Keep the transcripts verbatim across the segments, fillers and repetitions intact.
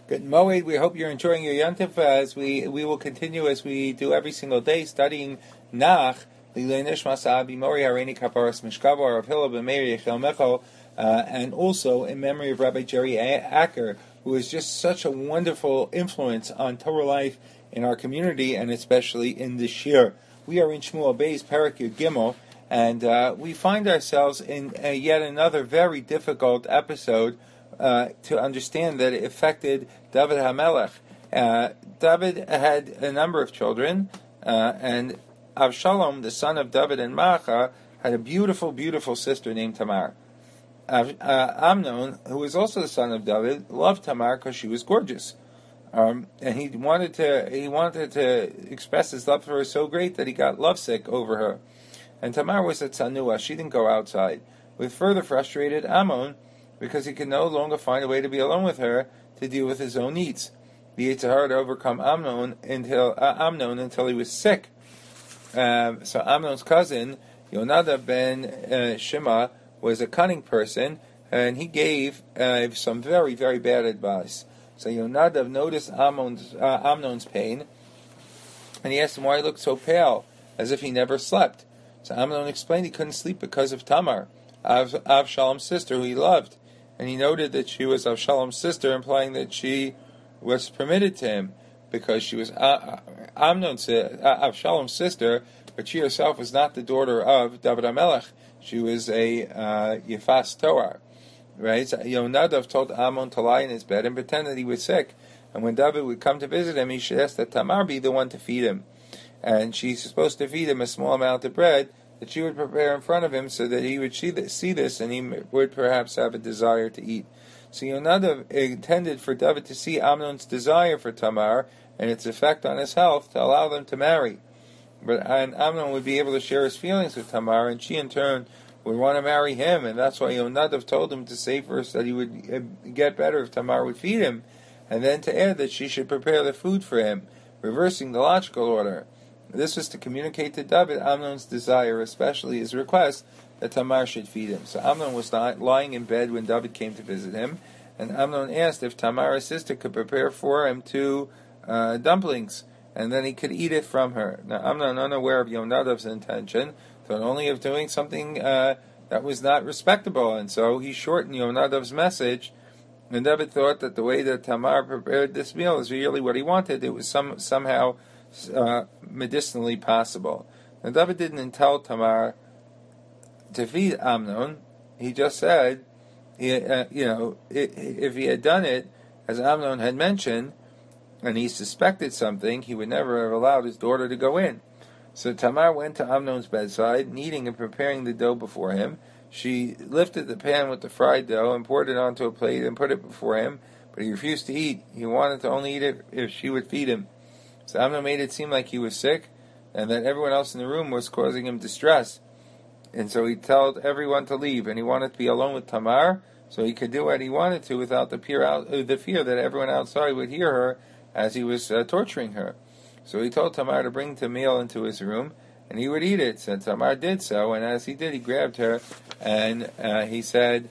Good Moed. We hope you're enjoying your Yontif as we we will continue as we do every single day studying Nach Lilei Nishmas Abi Mori Hareini Kaparas Mishkavo of Hillel B'Meir Yechel Mechel, and also in memory of Rabbi Jerry Acker, who is just such a wonderful influence on Torah life in our community and especially in this year. We are in Shmuel Beis Perek Yud Gimel, and uh, we find ourselves in uh, yet another very difficult episode. Uh, to understand that it affected David HaMelech. Uh, David had a number of children, uh, and Avshalom, the son of David and Maacha, had a beautiful, beautiful sister named Tamar. Av, uh, Amnon, who was also the son of David, loved Tamar because she was gorgeous, um, and he wanted to he wanted to express his love for her so great that he got lovesick over her. And Tamar was a tzanua; she didn't go outside. With further frustrated Ammon, because he could no longer find a way to be alone with her to deal with his own needs. The Yetzer Hara to overcome Amnon until uh, Amnon until he was sick. Um, so Amnon's cousin Yonadav ben uh, Shema was a cunning person, and he gave uh, some very very bad advice. So Yonadav noticed Amnon's, uh, Amnon's pain, and he asked him why he looked so pale, as if he never slept. So Amnon explained he couldn't sleep because of Tamar, Av- Avshalom's sister, who he loved. And he noted that she was Avshalom's sister, implying that she was permitted to him because she was uh, Amnon's uh, Avshalom's sister, but she herself was not the daughter of David HaMelech. She was a uh, Yefas Toar, right? So Yonadav told Ammon to lie in his bed and pretend that he was sick. And when David would come to visit him, he should ask that Tamar be the one to feed him. And she's supposed to feed him a small amount of bread that she would prepare in front of him so that he would see this, see this and he would perhaps have a desire to eat. So Yonadav intended for David to see Amnon's desire for Tamar and its effect on his health to allow them to marry. But and Amnon would be able to share his feelings with Tamar, and she in turn would want to marry him, and that's why Yonadav told him to say first that he would get better if Tamar would feed him, and then to add that she should prepare the food for him, reversing the logical order. This was to communicate to David Amnon's desire, especially his request that Tamar should feed him. So Amnon was not lying in bed when David came to visit him, and Amnon asked if Tamar, his sister, could prepare for him two uh, dumplings, and then he could eat it from her. Now Amnon, unaware of Yonadav's intention, thought only of doing something uh, that was not respectable, and so he shortened Yonadav's message, and David thought that the way that Tamar prepared this meal is really what he wanted. It was some somehow Uh, medicinally possible. Now David didn't tell Tamar to feed Amnon. He just said, he, uh, you know, if he had done it as Amnon had mentioned, and he suspected something, he would never have allowed his daughter to go in. So Tamar went to Amnon's bedside, kneading and preparing the dough before him. She lifted the pan with the fried dough and poured it onto a plate and put it before him, but he refused to eat. He wanted to only eat it if she would feed him. So Amnon made it seem like he was sick and that everyone else in the room was causing him distress. And so he told everyone to leave, and he wanted to be alone with Tamar so he could do what he wanted to without the fear, out, uh, the fear that everyone outside would hear her as he was uh, torturing her. So he told Tamar to bring the meal into his room, and he would eat it. So Tamar did so, and as he did, he grabbed her, and uh, he said,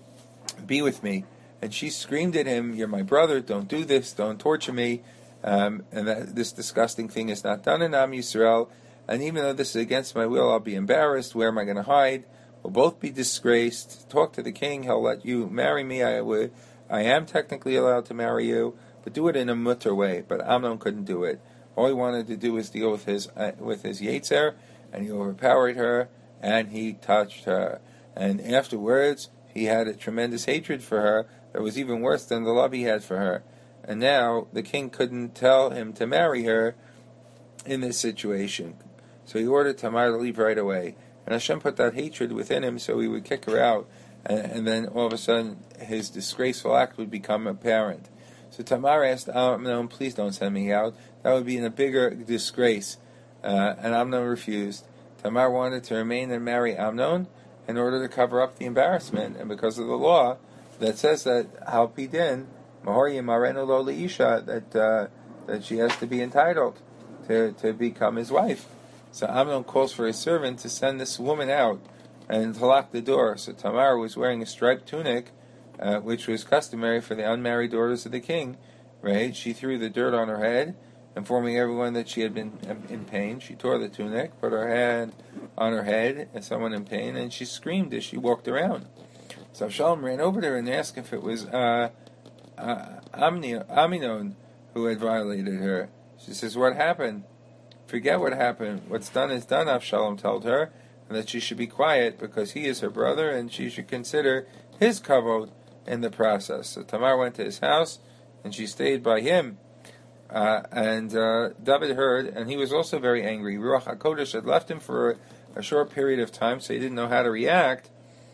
"Be with me." And she screamed at him, "You're my brother, don't do this, don't torture me." Um, and that this disgusting thing is not done in Am Yisrael, and even though this is against my will, I'll be embarrassed. Where am I going to hide? We'll both be disgraced. Talk to the king; he'll let you marry me. I would, I am technically allowed to marry you, but do it in a mutter way. But Amnon couldn't do it. All he wanted to do was deal with his uh, with his Yetzer, and he overpowered her, and he touched her. And afterwards, he had a tremendous hatred for her that was even worse than the love he had for her. And now the king couldn't tell him to marry her in this situation. So he ordered Tamar to leave right away. And Hashem put that hatred within him so he would kick her out. And, and then all of a sudden his disgraceful act would become apparent. So Tamar asked Amnon, "Please don't send me out. That would be in a bigger disgrace." Uh, and Amnon refused. Tamar wanted to remain and marry Amnon in order to cover up the embarrassment. And because of the law that says that Hal Pidin, that uh, that she has to be entitled to, to become his wife. So Amnon calls for his servant to send this woman out and to lock the door. So Tamar was wearing a striped tunic, uh, which was customary for the unmarried daughters of the king, right? She threw the dirt on her head, informing everyone that she had been in pain. She tore the tunic, put her hand on her head as someone in pain, and she screamed as she walked around. So Avshalom ran over to her and asked if it was uh, uh, Amnon who had violated her. She says, "What happened?" "Forget what happened. What's done is done," Avshalom told her, and that she should be quiet because he is her brother and she should consider his kavod in the process. So Tamar went to his house and she stayed by him. Uh, and uh, David heard, and he was also very angry. Ruach HaKodesh had left him for a, a short period of time, so he didn't know how to react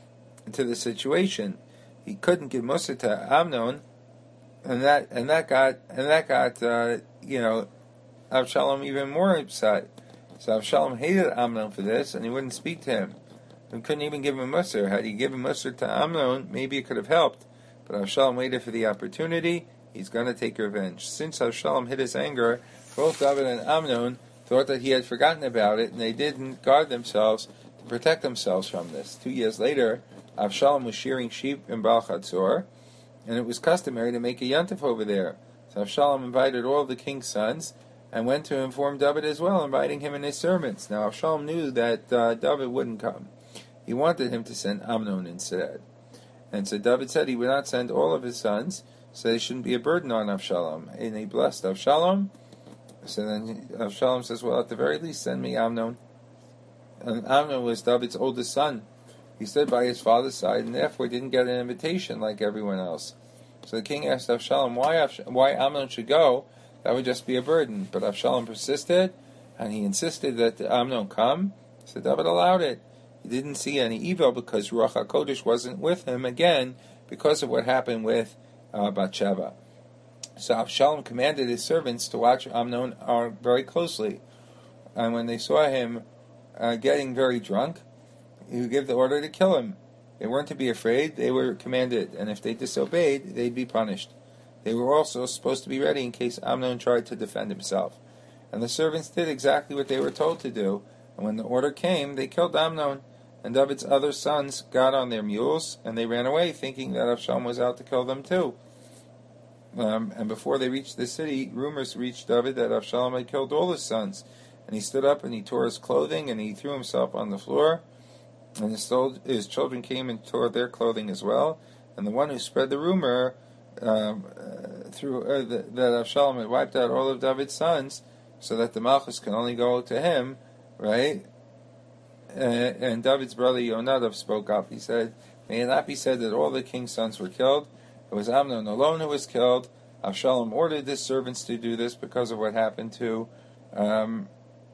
to the situation. He couldn't give Musa to Amnon, and that and that got and that got uh, you know Avshalom even more upset. So Avshalom hated Amnon for this, and he wouldn't speak to him. He couldn't even give him Musar. Had he given Musar to Amnon, maybe it could have helped. But Avshalom waited for the opportunity. He's going to take revenge. Since Avshalom hid his anger, both David and Amnon thought that he had forgotten about it, and they didn't guard themselves to protect themselves from this. Two years later, Avshalom was shearing sheep in Baal Chatzor, and it was customary to make a yontif over there. So Avshalom invited all of the king's sons, and went to inform David as well, inviting him and his servants. Now Avshalom knew that uh, David wouldn't come. He wanted him to send Amnon instead. And so David said he would not send all of his sons, so they shouldn't be a burden on Avshalom. And he blessed Avshalom. So then Avshalom says, well, at the very least, send me Amnon. And Amnon was David's oldest son. He stood by his father's side and therefore didn't get an invitation like everyone else. So the king asked Avshalom why, Avsh- why Amnon should go. That would just be a burden. But Avshalom persisted, and he insisted that Amnon come. So David allowed it. He didn't see any evil because Ruach HaKodesh wasn't with him again because of what happened with uh, Bathsheba. So Avshalom commanded his servants to watch Amnon uh, very closely. And when they saw him uh, getting very drunk, he would give the order to kill him. They weren't to be afraid, they were commanded, and if they disobeyed, they'd be punished. They were also supposed to be ready in case Amnon tried to defend himself. And the servants did exactly what they were told to do, and when the order came, they killed Amnon. And David's other sons got on their mules, and they ran away, thinking that Avshalom was out to kill them too. Um, and before they reached the city, rumors reached David that Avshalom had killed all his sons. And he stood up and he tore his clothing, and he threw himself on the floor. And his, his children came and tore their clothing as well. And the one who spread the rumor um, uh, through uh, the, that Avshalom had wiped out all of David's sons, so that the Malchus can only go to him, right? Uh, and David's brother Yonadav spoke up. He said, "May it not be said that all the king's sons were killed. It was Amnon alone who was killed. Avshalom ordered his servants to do this because of what happened to um,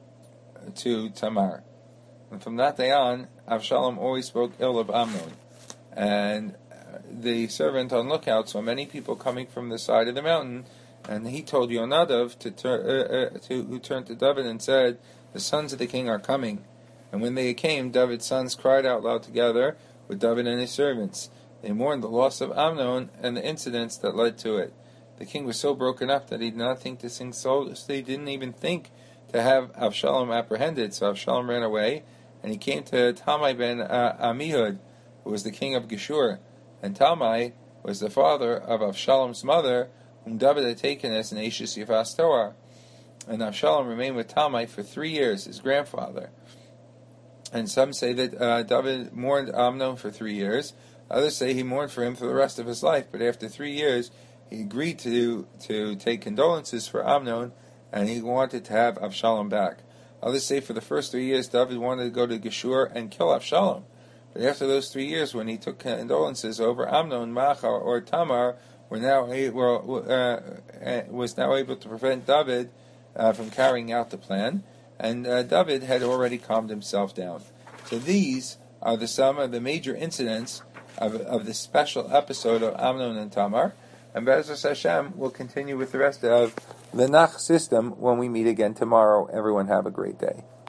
to Tamar." And from that day on, Avshalom always spoke ill of Amnon. And the servant on lookout saw many people coming from the side of the mountain, and he told Yonadav, to tur- uh, uh, to, who turned to David and said, "The sons of the king are coming." And when they came, David's sons cried out loud together with David and his servants. They mourned the loss of Amnon and the incidents that led to it. The king was so broken up that he did not think to sing so, so he didn't even think to have Avshalom apprehended. So Avshalom ran away, and he came to Talmai ben uh, Amihud, who was the king of Geshur. And Talmai was the father of Avshalom's mother, whom David had taken as an Ashes Yifas Torah. And Avshalom remained with Talmai for three years, his grandfather. And some say that uh, David mourned Amnon for three years. Others say he mourned for him for the rest of his life. But after three years, he agreed to to take condolences for Amnon, and he wanted to have Avshalom back. Others say for the first three years, David wanted to go to Geshur and kill Avshalom. But after those three years, when he took condolences over Amnon, Maachah, or Tamar, were now able, uh, was now able to prevent David uh, from carrying out the plan. And uh, David had already calmed himself down. So these are the some of the major incidents of, of this special episode of Amnon and Tamar. And Be'ezus Hashem will continue with the rest of the Nach system when we meet again tomorrow. Everyone have a great day.